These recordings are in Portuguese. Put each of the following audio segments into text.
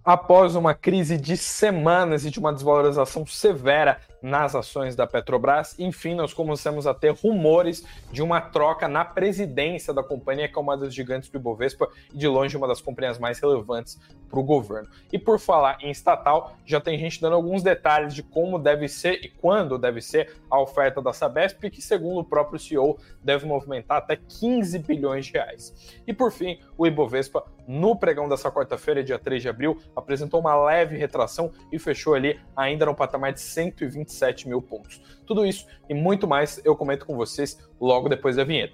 Após uma crise de semanas e de uma desvalorização severa nas ações da Petrobras, enfim, nós começamos a ter rumores de uma troca na presidência da companhia, que é uma das gigantes do Ibovespa e de longe uma das companhias mais relevantes para o governo. E por falar em estatal, já tem gente dando alguns detalhes de como deve ser e quando deve ser a oferta da Sabesp, que segundo o próprio CEO deve movimentar até 15 bilhões de reais. E por fim, o Ibovespa, no pregão dessa quarta-feira, dia 3 de abril, apresentou uma leve retração e fechou ali ainda no patamar de 127 mil pontos. Tudo isso e muito mais eu comento com vocês logo depois da vinheta.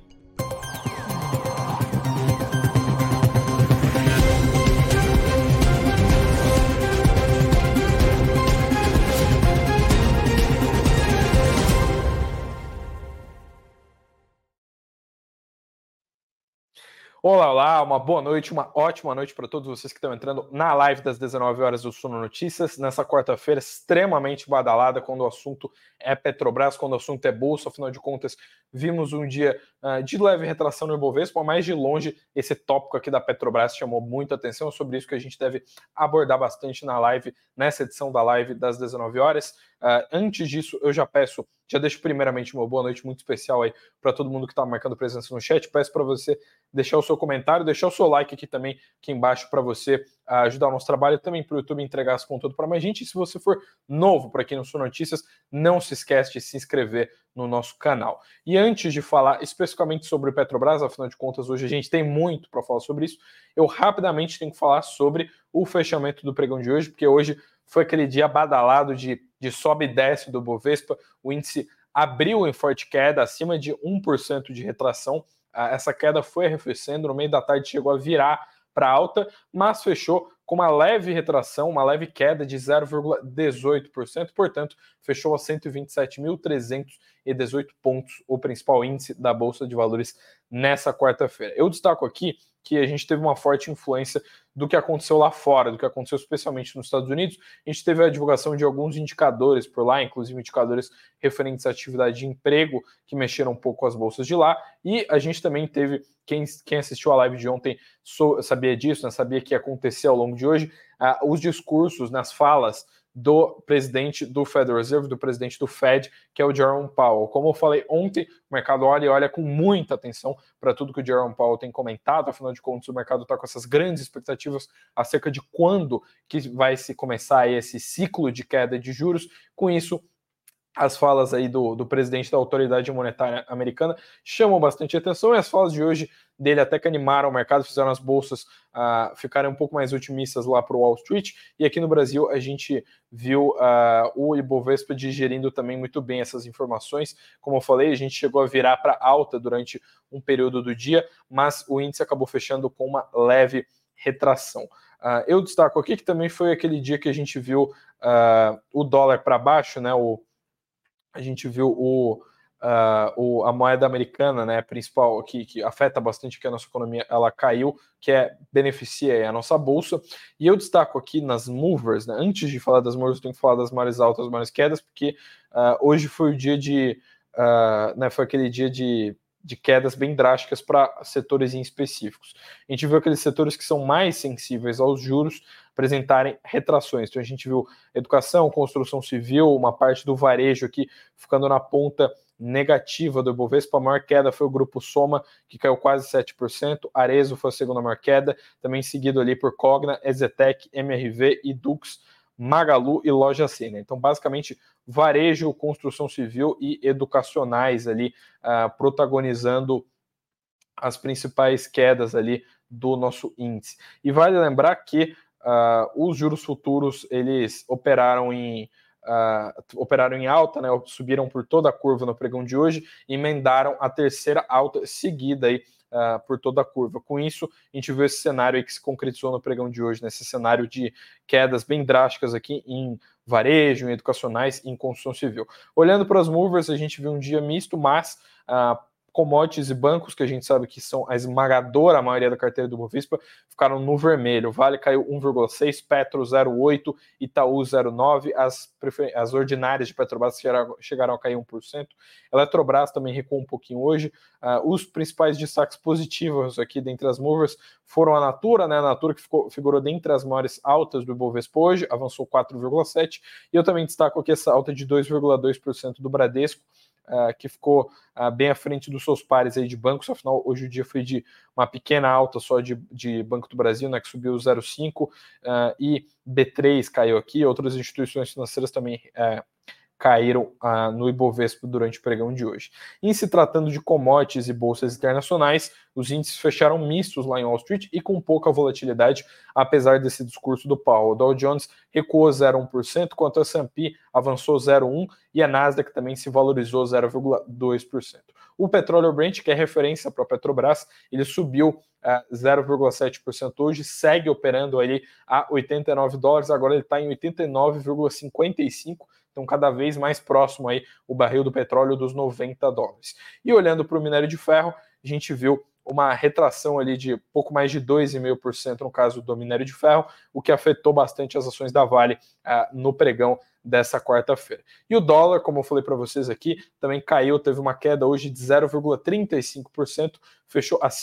Olá, uma boa noite, uma ótima noite para todos vocês que estão entrando na live das 19 horas do Suno Notícias, nessa quarta-feira extremamente badalada, quando o assunto é Petrobras, quando o assunto é Bolsa. Afinal de contas, vimos um dia de leve retração no Ibovespa, mas de longe esse tópico aqui da Petrobras chamou muita atenção. É sobre isso que a gente deve abordar bastante na live, nessa edição da live das 19 horas. Antes disso, eu já deixo primeiramente uma boa noite muito especial aí para todo mundo que está marcando presença no chat. Peço para você deixar o seu comentário, deixar o seu like aqui também, aqui embaixo, para você ajudar o nosso trabalho, também para o YouTube entregar esse conteúdo para mais gente. E se você for novo por aqui no Suno Notícias, não se esquece de se inscrever no nosso canal. E antes de falar especificamente sobre o Petrobras, afinal de contas, hoje a gente tem muito para falar sobre isso, eu rapidamente tenho que falar sobre o fechamento do pregão de hoje, porque hoje foi aquele dia badalado de sobe e desce do Bovespa. O índice abriu em forte queda, acima de 1% de retração. Essa queda foi arrefecendo, no meio da tarde chegou a virar para alta, mas fechou com uma leve retração, uma leve queda de 0,18%, portanto, fechou a 127.318 pontos, o principal índice da Bolsa de Valores nessa quarta-feira. Eu destaco aqui que a gente teve uma forte influência do que aconteceu lá fora, do que aconteceu especialmente nos Estados Unidos. A gente teve a divulgação de alguns indicadores por lá, inclusive indicadores referentes à atividade de emprego, que mexeram um pouco com as bolsas de lá, e a gente também teve, quem assistiu a live de ontem sabia disso, né, sabia que ia acontecer ao longo de hoje, os discursos, nas falas do presidente do Federal Reserve, do presidente do Fed, que é o Jerome Powell. Como eu falei ontem, o mercado olha com muita atenção para tudo que o Jerome Powell tem comentado. Afinal de contas, o mercado está com essas grandes expectativas acerca de quando que vai se começar esse ciclo de queda de juros. Com isso, as falas aí do presidente da Autoridade Monetária Americana chamam bastante atenção, e as falas de hoje dele até que animaram o mercado, fizeram as bolsas ficarem um pouco mais otimistas lá para o Wall Street, e aqui no Brasil a gente viu o Ibovespa digerindo também muito bem essas informações. Como eu falei, a gente chegou a virar para alta durante um período do dia, mas o índice acabou fechando com uma leve retração. Eu destaco aqui que também foi aquele dia que a gente viu o dólar para baixo, né? A gente viu a moeda americana, né, principal, que afeta bastante que a nossa economia, ela caiu, que beneficia a nossa bolsa. E eu destaco aqui nas movers, né, antes de falar das movers, eu tenho que falar das maiores altas, maiores quedas, porque hoje foi o dia foi aquele dia de quedas bem drásticas para setores em específicos. A gente viu aqueles setores que são mais sensíveis aos juros apresentarem retrações. Então a gente viu educação, construção civil, uma parte do varejo aqui ficando na ponta negativa do Ibovespa. A maior queda foi o grupo Soma, que caiu quase 7%. Arezzo foi a segunda maior queda, também seguido ali por Cogna, Ezetec, MRV e Dux, Magalu e Loja Sena. Então, basicamente, varejo, construção civil e educacionais ali protagonizando as principais quedas ali do nosso índice. E vale lembrar que os juros futuros, eles operaram em alta, né, subiram por toda a curva no pregão de hoje, e emendaram a terceira alta seguida aí, por toda a curva. Com isso, a gente viu esse cenário aí que se concretizou no pregão de hoje, nesse cenário de quedas bem drásticas aqui em varejo, em educacionais e em construção civil. Olhando para as movers, a gente viu um dia misto, mas Commodities e bancos, que a gente sabe que são a esmagadora maioria da carteira do Bovespa, ficaram no vermelho. Vale caiu 1,6%, Petro 0,8%, Itaú 0,9%, as ordinárias de Petrobras chegaram a cair 1%. Eletrobras também recuou um pouquinho hoje. Os principais destaques positivos aqui dentre as movers foram a Natura, né? A Natura que figurou dentre as maiores altas do Ibovespa hoje, avançou 4,7%. E eu também destaco aqui essa alta de 2,2% do Bradesco, que ficou bem à frente dos seus pares aí de bancos. Afinal, hoje o dia foi de uma pequena alta só de Banco do Brasil, né, que subiu 0,5%, e B3 caiu aqui. Outras instituições financeiras também caíram no Ibovespa durante o pregão de hoje. Em se tratando de commodities e bolsas internacionais, os índices fecharam mistos lá em Wall Street e com pouca volatilidade, apesar desse discurso do Powell. O Dow Jones recuou 0,1%, enquanto a S&P avançou 0,1% e a Nasdaq também se valorizou 0,2%. O petróleo Brent, que é referência para a Petrobras, ele subiu 0,7% hoje, segue operando ali a $89, agora ele está em 89,55%, então cada vez mais próximo aí o barril do petróleo dos $90. E olhando para o minério de ferro, a gente viu uma retração ali de pouco mais de 2,5% no caso do minério de ferro, o que afetou bastante as ações da Vale no pregão dessa quarta-feira. E o dólar, como eu falei para vocês aqui, também caiu, teve uma queda hoje de 0,35%, fechou a R$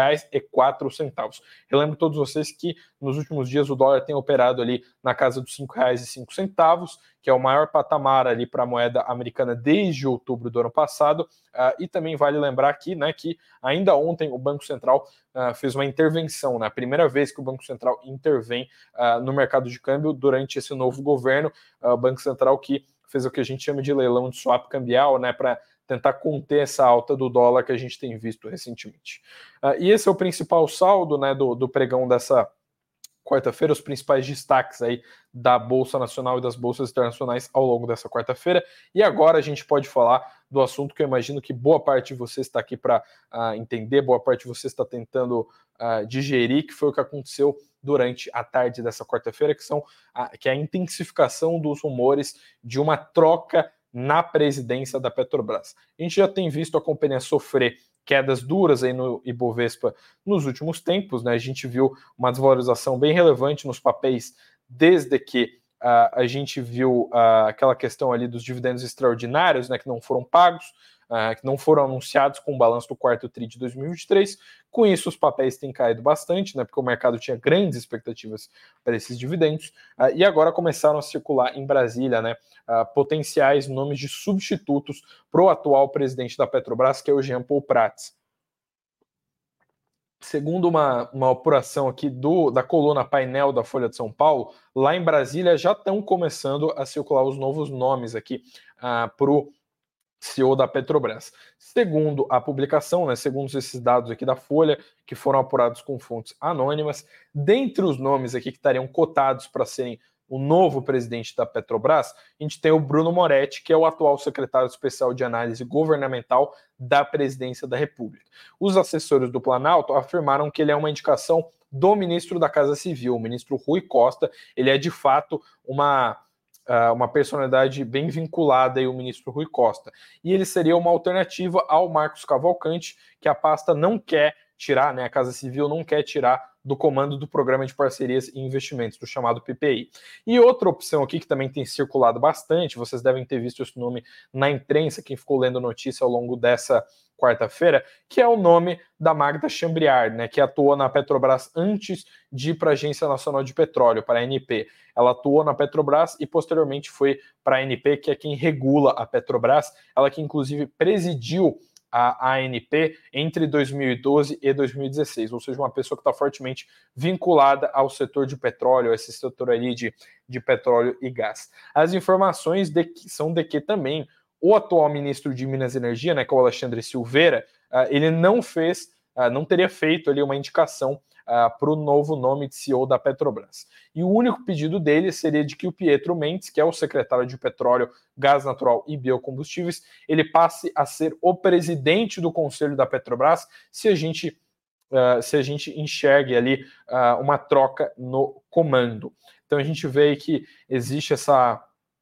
5,04. Relembro todos vocês que nos últimos dias o dólar tem operado ali na casa dos R$ 5,05, que é o maior patamar ali para a moeda americana desde outubro do ano passado. E também vale lembrar aqui, né, que ainda ontem o Banco Central fez uma intervenção, né, a primeira vez que o Banco Central intervém no mercado de câmbio durante esse novo governo, o Banco Central que fez o que a gente chama de leilão de swap cambial, né, para tentar conter essa alta do dólar que a gente tem visto recentemente. E esse é o principal saldo, né, do pregão dessa quarta-feira, os principais destaques aí da Bolsa Nacional e das bolsas internacionais ao longo dessa quarta-feira. E agora a gente pode falar do assunto que eu imagino que boa parte de vocês está aqui para entender, boa parte de vocês está tentando digerir, que foi o que aconteceu durante a tarde dessa quarta-feira, que é a intensificação dos rumores de uma troca na presidência da Petrobras. A gente já tem visto a companhia sofrer quedas duras aí no Ibovespa nos últimos tempos, né? A gente viu uma desvalorização bem relevante nos papéis desde que a gente viu aquela questão ali dos dividendos extraordinários, né, que não foram pagos, que não foram anunciados com o balanço do quarto TRI de 2023. Com isso, os papéis têm caído bastante, né, porque o mercado tinha grandes expectativas para esses dividendos, e agora começaram a circular em Brasília, né, potenciais nomes de substitutos para o atual presidente da Petrobras, que é o Jean Paul Prats. Segundo uma apuração aqui da coluna Painel da Folha de São Paulo, lá em Brasília já estão começando a circular os novos nomes aqui para o CEO da Petrobras. Segundo a publicação, né, segundo esses dados aqui da Folha, que foram apurados com fontes anônimas, dentre os nomes aqui que estariam cotados para serem o novo presidente da Petrobras, a gente tem o Bruno Moretti, que é o atual secretário especial de análise governamental da presidência da República. Os assessores do Planalto afirmaram que ele é uma indicação do ministro da Casa Civil, o ministro Rui Costa. Ele é, de fato, uma personalidade bem vinculada ao ministro Rui Costa. E ele seria uma alternativa ao Marcos Cavalcante, que a pasta não quer tirar, né, a Casa Civil não quer tirar do comando do Programa de Parcerias e Investimentos, do chamado PPI. E outra opção aqui que também tem circulado bastante, vocês devem ter visto esse nome na imprensa, quem ficou lendo notícia ao longo dessa quarta-feira, que é o nome da Magda Chambriard, né, que atuou na Petrobras antes de ir para a Agência Nacional de Petróleo, para a ANP. Ela atuou na Petrobras e posteriormente foi para a ANP, que é quem regula a Petrobras, ela que inclusive presidiu a ANP entre 2012 e 2016, ou seja, uma pessoa que está fortemente vinculada ao setor de petróleo, a esse setor ali de petróleo e gás. As informações são de que também o atual ministro de Minas e Energia, né, que é o Alexandre Silveira, ele não teria feito ali uma indicação para o novo nome de CEO da Petrobras. E o único pedido dele seria de que o Pietro Mendes, que é o secretário de Petróleo, Gás Natural e Biocombustíveis, ele passe a ser o presidente do conselho da Petrobras, se a gente enxergue ali uma troca no comando. Então a gente vê que existe essa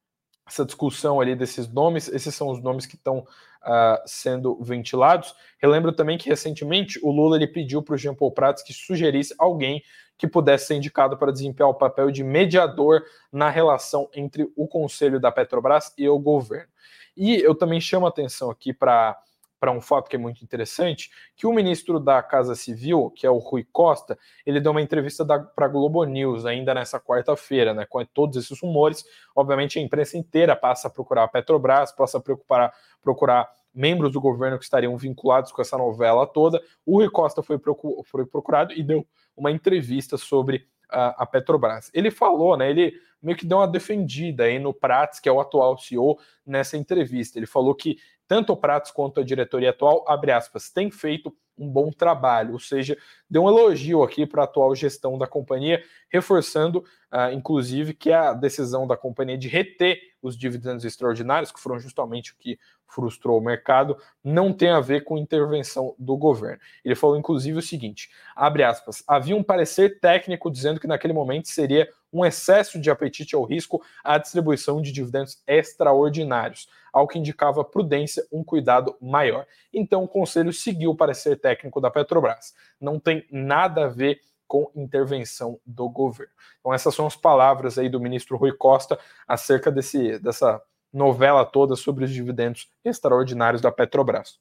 essa discussão ali desses nomes. Esses são os nomes que estão sendo ventilados. Relembro também que recentemente o Lula ele pediu para o Jean Paul Prats que sugerisse alguém que pudesse ser indicado para desempenhar o papel de mediador na relação entre o Conselho da Petrobras e o governo. E eu também chamo a atenção aqui para um fato que é muito interessante, que o ministro da Casa Civil, que é o Rui Costa, ele deu uma entrevista para a Globo News ainda nessa quarta-feira, né, com todos esses rumores. Obviamente a imprensa inteira passa a procurar a Petrobras, passa a procurar membros do governo que estariam vinculados com essa novela toda. O Rui Costa foi procurado e deu uma entrevista sobre a Petrobras. Ele falou, né, ele meio que deu uma defendida aí no Prats, que é o atual CEO, nessa entrevista. Ele falou que tanto o Prats quanto a diretoria atual, abre aspas, tem feito um bom trabalho, ou seja, deu um elogio aqui para a atual gestão da companhia, reforçando, inclusive, que a decisão da companhia de reter os dividendos extraordinários, que foram justamente o que frustrou o mercado, não tem a ver com intervenção do governo. Ele falou, inclusive, o seguinte, abre aspas, havia um parecer técnico dizendo que naquele momento seria um excesso de apetite ao risco à distribuição de dividendos extraordinários, ao que indicava prudência, um cuidado maior. Então, o Conselho seguiu o parecer técnico da Petrobras. Não tem nada a ver com intervenção do governo. Então, essas são as palavras aí do ministro Rui Costa acerca dessa novela toda sobre os dividendos extraordinários da Petrobras.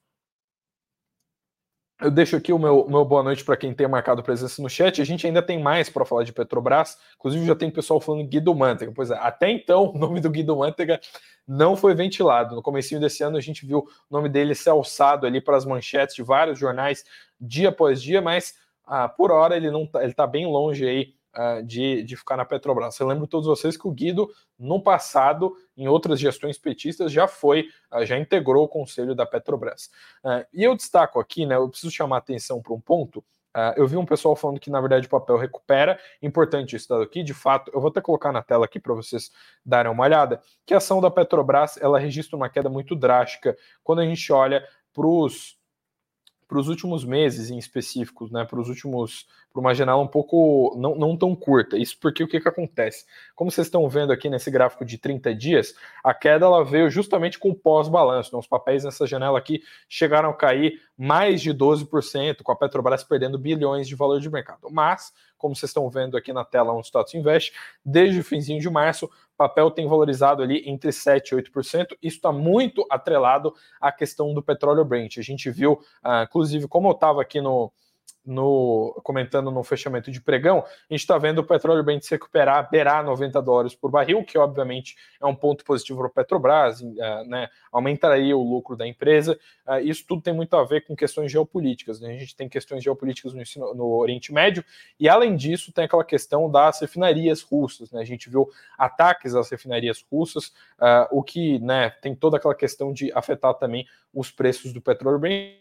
Eu deixo aqui o meu boa noite para quem tem marcado presença no chat. A gente ainda tem mais para falar de Petrobras. Inclusive, já tem pessoal falando Guido Mantega. Pois é, até então, o nome do Guido Mantega não foi ventilado. No comecinho desse ano, a gente viu o nome dele ser alçado ali para as manchetes de vários jornais dia após dia, mas por hora ele está bem longe aí de ficar na Petrobras. Eu lembro todos vocês que o Guido, no passado, em outras gestões petistas, já integrou o conselho da Petrobras. E eu destaco aqui, né, eu preciso chamar a atenção para um ponto. Eu vi um pessoal falando que, na verdade, o papel recupera. Importante isso aqui, de fato, eu vou até colocar na tela aqui para vocês darem uma olhada, que a ação da Petrobras, ela registra uma queda muito drástica quando a gente olha para os últimos meses em específicos, né, para uma janela um pouco não tão curta. Isso porque o que acontece? Como vocês estão vendo aqui nesse gráfico de 30 dias, a queda ela veio justamente com o pós-balanço. Né? Os papéis nessa janela aqui chegaram a cair mais de 12%, com a Petrobras perdendo bilhões de valor de mercado. Mas, como vocês estão vendo aqui na tela onde o Status investe, desde o finzinho de março, o papel tem valorizado ali entre 7% e 8%. Isso está muito atrelado à questão do petróleo Brent. A gente viu, inclusive, como eu estava aqui comentando no fechamento de pregão, a gente está vendo o petróleo Brent se recuperar, beirar $90 por barril, que obviamente é um ponto positivo para a Petrobras, né, aumentaria o lucro da empresa. Isso tudo tem muito a ver com questões geopolíticas. Né? A gente tem questões geopolíticas no Oriente Médio, e além disso tem aquela questão das refinarias russas. Né? A gente viu ataques às refinarias russas, o que, né, tem toda aquela questão de afetar também os preços do petróleo Brent.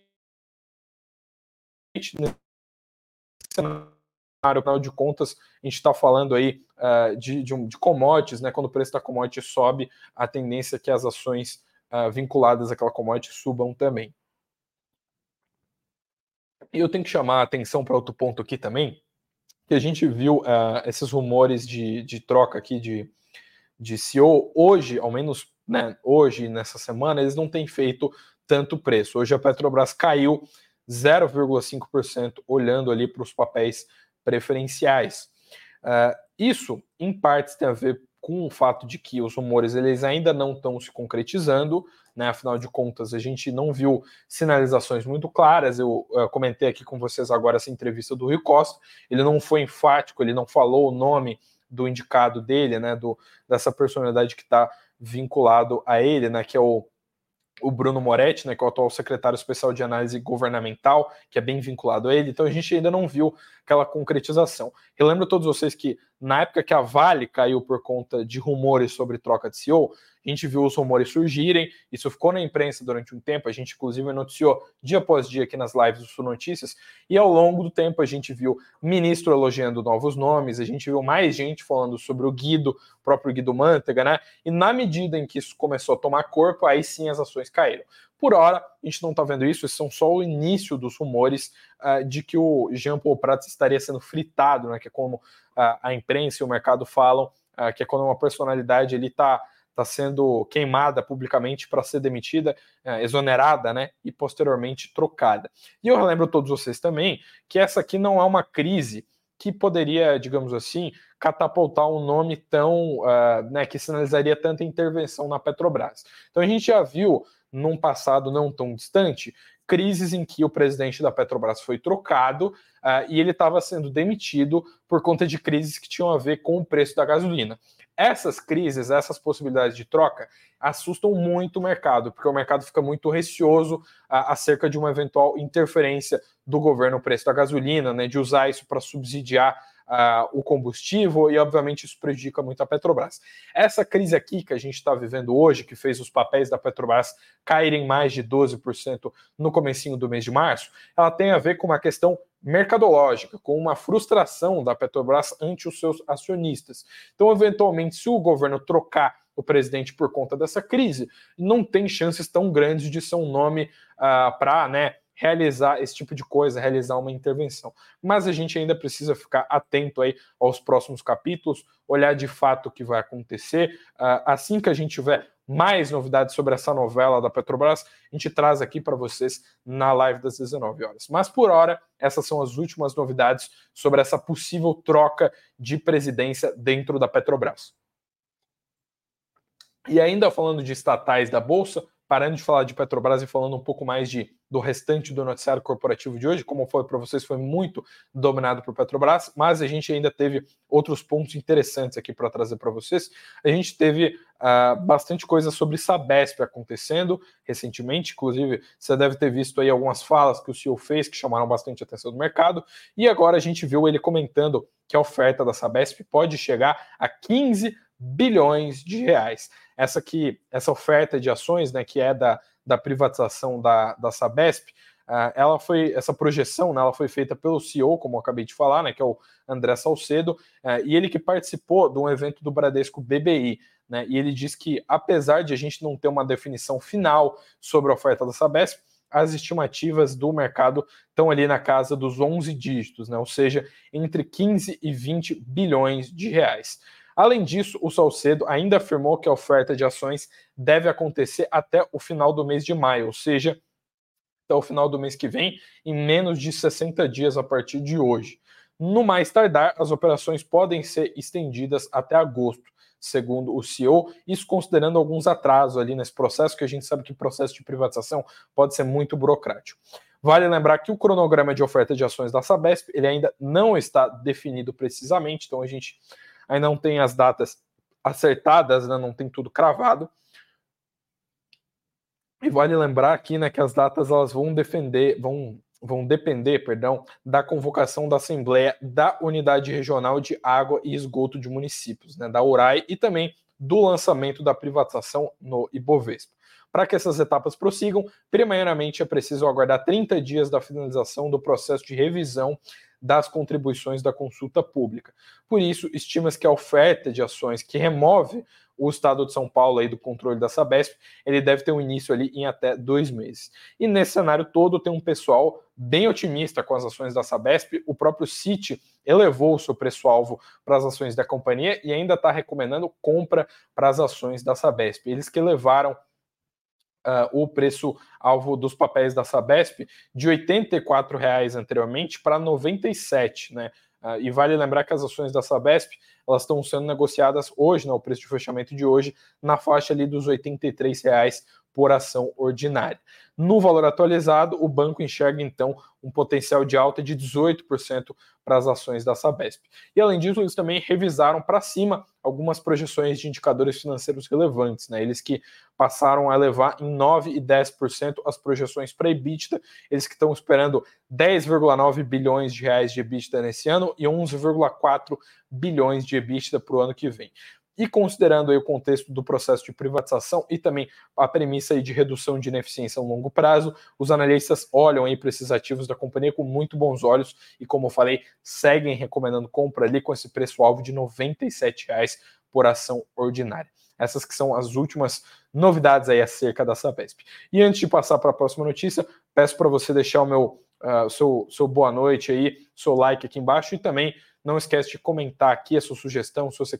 Cenário, afinal de contas, a gente está falando aí de commodities, né? Quando o preço da commodity sobe, a tendência é que as ações vinculadas àquela commodity subam também. E eu tenho que chamar a atenção para outro ponto aqui também, que a gente viu esses rumores de troca aqui de CEO. Hoje, ao menos, né, hoje, nessa semana, eles não têm feito tanto preço. Hoje a Petrobras caiu 0,5% olhando ali para os papéis preferenciais. Isso, em partes, tem a ver com o fato de que os rumores eles ainda não estão se concretizando, né? Afinal de contas, a gente não viu sinalizações muito claras. Eu comentei aqui com vocês agora essa entrevista do Rui Costa, ele não foi enfático, ele não falou o nome do indicado dele, né? Dessa personalidade que está vinculado a ele, né? Que é o Bruno Moretti, né, que é o atual secretário especial de análise governamental, que é bem vinculado a ele. Então a gente ainda não viu aquela concretização. Eu lembro a todos vocês que na época que a Vale caiu por conta de rumores sobre troca de CEO, a gente viu os rumores surgirem, isso ficou na imprensa durante um tempo, a gente inclusive noticiou dia após dia aqui nas lives do Sul Notícias, e ao longo do tempo a gente viu ministro elogiando novos nomes, a gente viu mais gente falando sobre o Guido, o próprio Guido Mantega, né? E na medida em que isso começou a tomar corpo, aí sim as ações caíram. Por hora, a gente não está vendo isso, esses são só o início dos rumores de que o Jean Paul Prats estaria sendo fritado, né? Que é como a imprensa e o mercado falam, que é quando uma personalidade ele está está sendo queimada publicamente para ser demitida, exonerada, né, e posteriormente trocada. E eu relembro todos vocês também que essa aqui não é uma crise que poderia, digamos assim, catapultar um nome tão, né, que sinalizaria tanta intervenção na Petrobras. Então a gente já viu, num passado não tão distante, crises em que o presidente da Petrobras foi trocado e ele estava sendo demitido por conta de crises que tinham a ver com o preço da gasolina. Essas crises, essas possibilidades de troca, assustam muito o mercado, porque o mercado fica muito receoso acerca de uma eventual interferência do governo no preço da gasolina, né, de usar isso para subsidiar o combustível, e obviamente isso prejudica muito a Petrobras. Essa crise aqui que a gente está vivendo hoje, que fez os papéis da Petrobras caírem mais de 12% no comecinho do mês de março, ela tem a ver com uma questão mercadológica, com uma frustração da Petrobras ante os seus acionistas. Então, eventualmente, se o governo trocar o presidente por conta dessa crise, não tem chances tão grandes de ser um nome para, né, realizar esse tipo de coisa, realizar uma intervenção. Mas a gente ainda precisa ficar atento aí aos próximos capítulos, olhar de fato o que vai acontecer. Assim que a gente tiver mais novidades sobre essa novela da Petrobras, a gente traz aqui para vocês na live das 19 horas. Mas por hora, essas são as últimas novidades sobre essa possível troca de presidência dentro da Petrobras. E ainda falando de estatais da Bolsa, parando de falar de Petrobras e falando um pouco mais do restante do noticiário corporativo de hoje, como foi para vocês, foi muito dominado por Petrobras, mas a gente ainda teve outros pontos interessantes aqui para trazer para vocês. A gente teve bastante coisa sobre Sabesp acontecendo recentemente, inclusive você deve ter visto aí algumas falas que o CEO fez que chamaram bastante a atenção do mercado, e agora a gente viu ele comentando que a oferta da Sabesp pode chegar a 15 bilhões de reais. Essa oferta de ações, né, que é da privatização da Sabesp, essa projeção, né, ela foi feita pelo CEO, como eu acabei de falar, né, que é o André Salcedo, e ele que participou de um evento do Bradesco BBI, né, e ele diz que, apesar de a gente não ter uma definição final sobre a oferta da Sabesp, as estimativas do mercado estão ali na casa dos 11 dígitos, né, ou seja, entre 15 e 20 bilhões de reais. Além disso, o Salcedo ainda afirmou que a oferta de ações deve acontecer até o final do mês de maio, ou seja, até o final do mês que vem, em menos de 60 dias a partir de hoje. No mais tardar, as operações podem ser estendidas até agosto, segundo o CEO, isso considerando alguns atrasos ali nesse processo, que a gente sabe que o processo de privatização pode ser muito burocrático. Vale lembrar que o cronograma de oferta de ações da Sabesp ele ainda não está definido precisamente, então a gente ainda não tem as datas acertadas, né, não tem tudo cravado. E vale lembrar aqui, né, que as datas elas vão depender, da convocação da Assembleia da Unidade Regional de Água e Esgoto de Municípios, né, da URAI, e também do lançamento da privatização no Ibovespa. Para que essas etapas prossigam, primeiramente é preciso aguardar 30 dias da finalização do processo de revisão das contribuições da consulta pública. Por isso, estima-se que a oferta de ações que remove o Estado de São Paulo aí do controle da Sabesp, ele deve ter um início ali em até 2 meses. E nesse cenário todo tem um pessoal bem otimista com as ações da Sabesp. O próprio Citi elevou o seu preço-alvo para as ações da companhia e ainda está recomendando compra para as ações da Sabesp. Eles que elevaram o preço-alvo dos papéis da Sabesp de R$ 84,00 anteriormente para R$ 97,00, né? E vale lembrar que as ações da Sabesp elas estão sendo negociadas hoje, né, o preço de fechamento de hoje, na faixa ali dos R$ 83,00 por ação ordinária. No valor atualizado, o banco enxerga, então, um potencial de alta de 18% para as ações da Sabesp. E, além disso, eles também revisaram para cima algumas projeções de indicadores financeiros relevantes, né? Eles que passaram a elevar em 9% e 10% as projeções para EBITDA, eles que estão esperando 10,9 bilhões de reais de EBITDA nesse ano e 11,4 bilhões de EBITDA para o ano que vem. E considerando aí o contexto do processo de privatização e também a premissa aí de redução de ineficiência a longo prazo, os analistas olham aí para esses ativos da companhia com muito bons olhos e, como eu falei, seguem recomendando compra ali com esse preço-alvo de R$ 97,00 por ação ordinária. Essas que são as últimas novidades aí acerca da Sabesp. E antes de passar para a próxima notícia, peço para você deixar o meu seu boa noite aí, seu like aqui embaixo e também não esquece de comentar aqui a sua sugestão, se você quer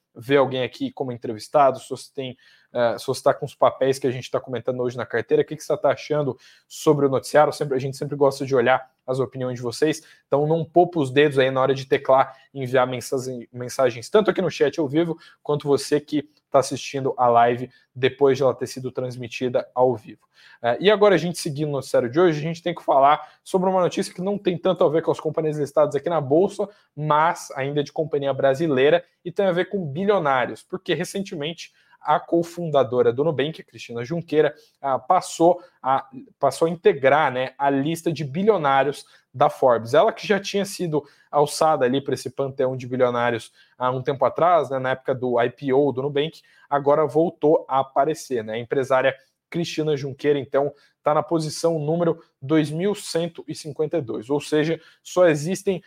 ver alguém aqui como entrevistado, se você tem, se você está com os papéis que a gente está comentando hoje na carteira, o que você está achando sobre o noticiário? A gente sempre gosta de olhar as opiniões de vocês, então não poupa os dedos aí na hora de teclar e enviar mensagens, tanto aqui no chat ao vivo, quanto você que está assistindo a live depois de ela ter sido transmitida ao vivo. E agora, a gente seguindo o noticiário de hoje, a gente tem que falar sobre uma notícia que não tem tanto a ver com as companhias listadas aqui na Bolsa, mas ainda de companhia brasileira, e tem a ver com bilionários, porque recentemente a cofundadora do Nubank, a Cristina Junqueira, passou a integrar, né, a lista de bilionários da Forbes. Ela que já tinha sido alçada ali para esse panteão de bilionários há um tempo atrás, né, na época do IPO do Nubank, agora voltou a aparecer, né? A empresária Cristina Junqueira, então, está na posição número 2.152, ou seja, só existem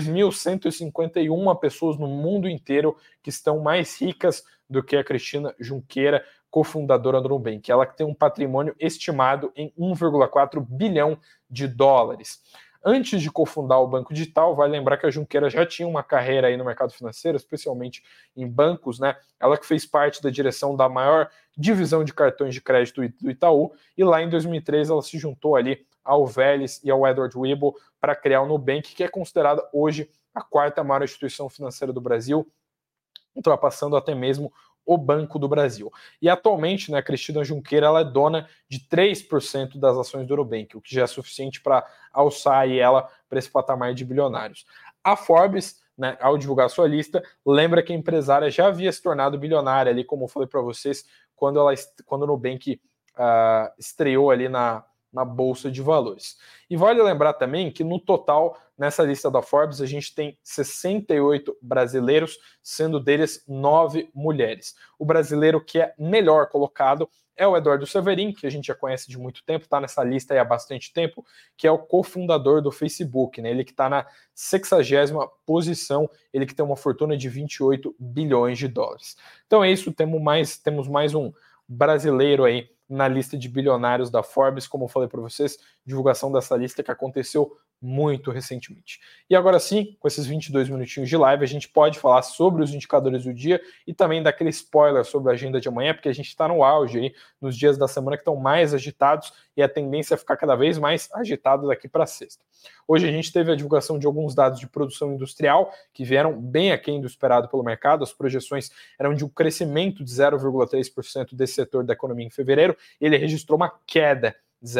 2.151 pessoas no mundo inteiro que estão mais ricas do que a Cristina Junqueira, cofundadora do Nubank. Ela que tem um patrimônio estimado em 1,4 bilhão de dólares. Antes de cofundar o Banco Digital, vale lembrar que a Junqueira já tinha uma carreira aí no mercado financeiro, especialmente em bancos, né? Ela que fez parte da direção da maior divisão de cartões de crédito do Itaú, e lá em 2003 ela se juntou ali ao Vélez e ao Edward Webull para criar o Nubank, que é considerada hoje a quarta maior instituição financeira do Brasil, ultrapassando até mesmo o Banco do Brasil. E atualmente, né, a Cristina Junqueira ela é dona de 3% das ações do Nubank, o que já é suficiente para alçar aí ela para esse patamar de bilionários. A Forbes, né, ao divulgar sua lista, lembra que a empresária já havia se tornado bilionária ali, como eu falei para vocês, quando o Nubank estreou ali na Bolsa de Valores. E vale lembrar também que no total, nessa lista da Forbes, a gente tem 68 brasileiros, sendo deles 9 mulheres. O brasileiro que é melhor colocado é o Eduardo Severin, que a gente já conhece de muito tempo, está nessa lista aí há bastante tempo, que é o cofundador do Facebook, né? Ele que está na 60ª posição, ele que tem uma fortuna de 28 bilhões de dólares. Então é isso, temos mais um brasileiro aí na lista de bilionários da Forbes, como eu falei para vocês, divulgação dessa lista que aconteceu muito recentemente. E agora sim, com esses 22 minutinhos de live, a gente pode falar sobre os indicadores do dia e também daquele spoiler sobre a agenda de amanhã, porque a gente está no auge aí, nos dias da semana que estão mais agitados e a tendência é ficar cada vez mais agitado daqui para sexta. Hoje a gente teve a divulgação de alguns dados de produção industrial que vieram bem aquém do esperado pelo mercado. As projeções eram de um crescimento de 0,3% desse setor da economia em fevereiro, e ele registrou uma queda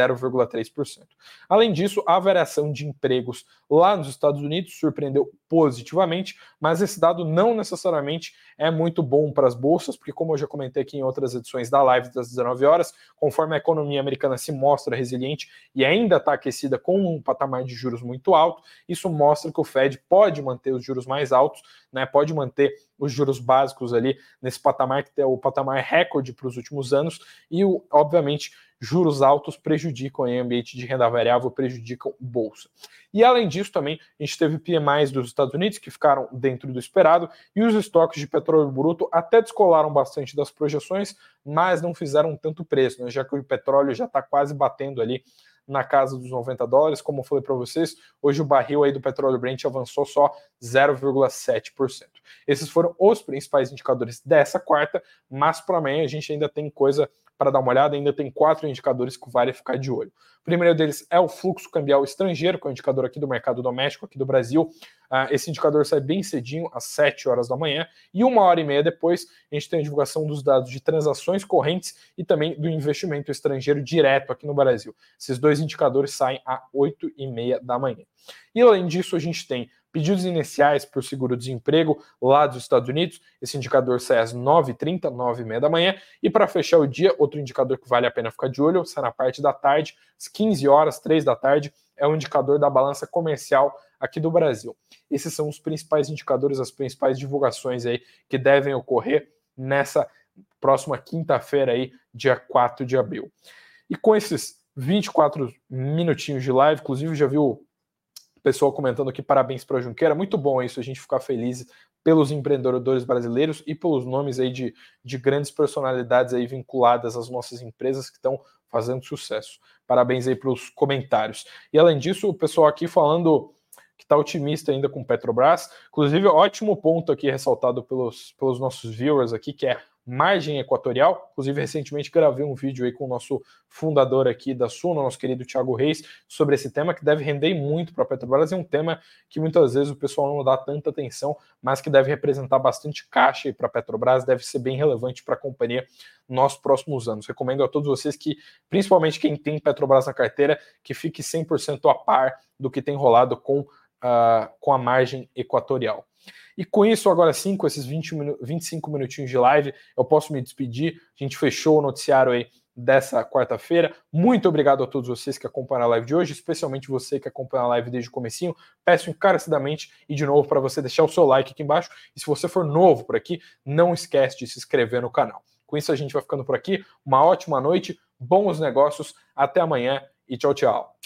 0,3%. Além disso, a variação de empregos lá nos Estados Unidos surpreendeu positivamente, mas esse dado não necessariamente é muito bom para as bolsas, porque como eu já comentei aqui em outras edições da live das 19 horas, conforme a economia americana se mostra resiliente e ainda está aquecida com um patamar de juros muito alto, isso mostra que o Fed pode manter os juros mais altos, né, pode manter os juros básicos ali nesse patamar que é o patamar recorde para os últimos anos, e obviamente juros altos prejudicam o ambiente de renda variável, prejudicam bolsa. E além disso também, a gente teve PMIs dos Estados Unidos que ficaram dentro do esperado, e os estoques de petróleo bruto até descolaram bastante das projeções, mas não fizeram tanto preço, né, já que o petróleo já está quase batendo ali na casa dos 90 dólares, como eu falei para vocês, hoje o barril aí do petróleo Brent avançou só 0,7%. Esses foram os principais indicadores dessa quarta, mas para amanhã a gente ainda tem coisa para dar uma olhada, ainda tem 4 indicadores que vale ficar de olho. O primeiro deles é o fluxo cambial estrangeiro, que é o indicador aqui do mercado doméstico, aqui do Brasil. Esse indicador sai bem cedinho, às 7 horas da manhã, e 1h30 depois a gente tem a divulgação dos dados de transações correntes e também do investimento estrangeiro direto aqui no Brasil. Esses dois indicadores saem às 8h30 da manhã. E além disso, a gente tem pedidos iniciais por seguro-desemprego lá dos Estados Unidos. Esse indicador sai às 9h30, 9h30 da manhã. E para fechar o dia, outro indicador que vale a pena ficar de olho, sai na parte da tarde, às 15 horas, 3 da tarde, é o indicador da balança comercial aqui do Brasil. Esses são os principais indicadores, as principais divulgações aí que devem ocorrer nessa próxima quinta-feira aí, dia 4 de abril. E com esses 24 minutinhos de live, inclusive já viu pessoal comentando aqui, parabéns para a Junqueira, muito bom isso, a gente ficar feliz pelos empreendedores brasileiros e pelos nomes aí de grandes personalidades aí vinculadas às nossas empresas que estão fazendo sucesso. Parabéns aí pelos comentários. E além disso, o pessoal aqui falando que está otimista ainda com Petrobras. Inclusive, ótimo ponto aqui ressaltado pelos nossos viewers aqui, que é margem equatorial. Inclusive, recentemente gravei um vídeo aí com o nosso fundador aqui da Suno, nosso querido Thiago Reis, sobre esse tema que deve render muito para a Petrobras. É um tema que muitas vezes o pessoal não dá tanta atenção, mas que deve representar bastante caixa para a Petrobras, deve ser bem relevante para a companhia nos próximos anos. Recomendo a todos vocês que, principalmente quem tem Petrobras na carteira, que fique 100% a par do que tem rolado com a margem equatorial. E com isso, agora sim, com esses 25 minutinhos de live, eu posso me despedir. A gente fechou o noticiário aí dessa quarta-feira. Muito obrigado a todos vocês que acompanham a live de hoje, especialmente você que acompanha a live desde o comecinho. Peço encarecidamente e de novo para você deixar o seu like aqui embaixo. E se você for novo por aqui, não esquece de se inscrever no canal. Com isso a gente vai ficando por aqui. Uma ótima noite, bons negócios, até amanhã e tchau, tchau.